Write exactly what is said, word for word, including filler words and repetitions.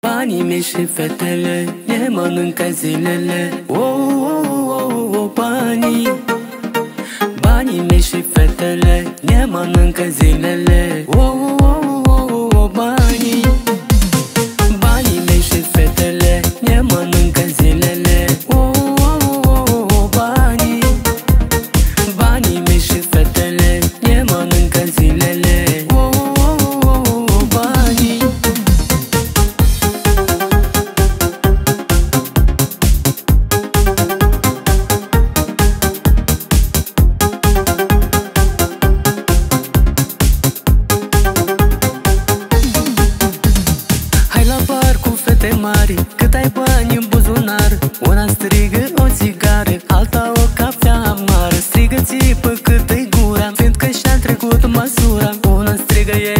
Banii mei și fetele ne mănâncă zilele. Oh, oh, oh, oh, oh, banii. Banii mei și fetele ne mănâncă zilele. Oh, oh, oh, oh, oh, oh, banii. Banii mei și fetele ne mănâncă zilele. Oh, oh, oh, oh, oh, banii. Banii mei și fetele ne mănâncă zilele. Oh, oh, oh, oh, oh, banii. Mari, cât ai bani în buzunar, una strigă o țigară, alta o cafea amară. Strigă țipă cât-i gura, fiindcă și-a trecut măsura. Una strigă e